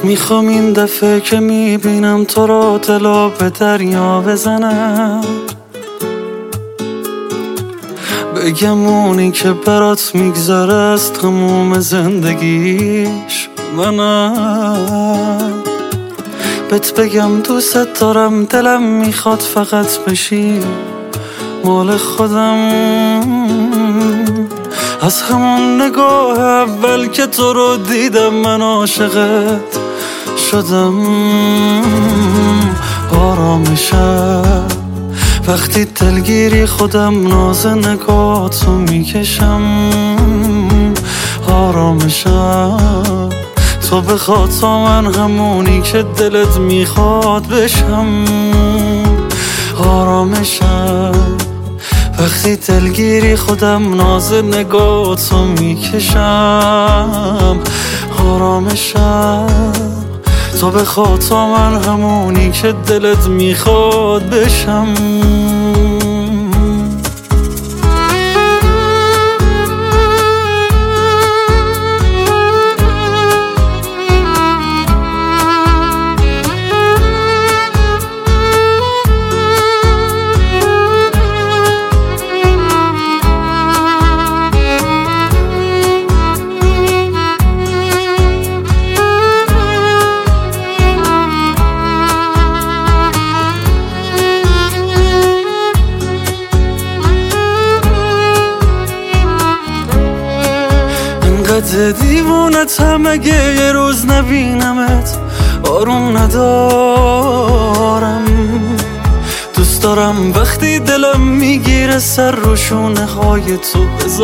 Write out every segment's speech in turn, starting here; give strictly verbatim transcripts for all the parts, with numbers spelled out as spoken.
میخوام این دفعه که میبینم تو را دلا به دریا بزنم، بگم اونی که برات میگذره از تموم زندگیش منم. بهت بگم دوست دارم، دلم میخواد فقط بشی مال خودم. از همون نگاه اول که تو رو دیدم من عاشقت شدم. آرامشم وقتی دلگیری خودم ناز نگاهتو میکشم. آرامشم تو بخواد تا من همونی که دلت میخواد بشم. آرامشم وقتی دلگیری خودم ناز نگاهتو میکشم. آرامشم تو بخواد تا من همونی که دلت میخواد بشم. دیوونتم اگه یه روز نبینمت آروم ندارم. دوست دارم وقتی دلم میگیره سر رو شونه های تو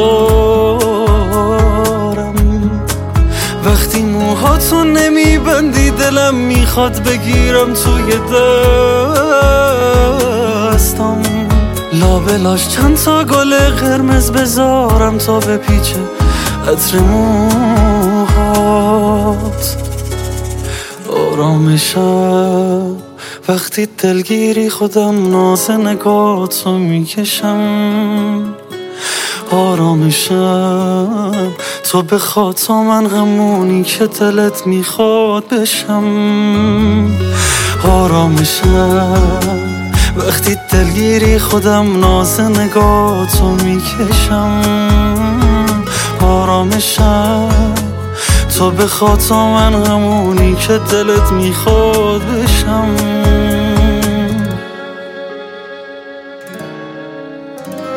بذارم. وقتی موهاتو نمیبندی دلم میخواد بگیرم توی دستم. لابلاش چند تا گل قرمز بذارم تا بپیچه عطر موهات. آرامشم وقتی دلگیری خودم ناز نگاهتو میکشم. آرامشم تو بخواد تا من همونی که دلت میخواد بشم. آرامشم وقتی دلگیری خودم ناز نگاهتو میکشم. آرامشم تو بخواد تا من همونی که دلت میخواد بشم.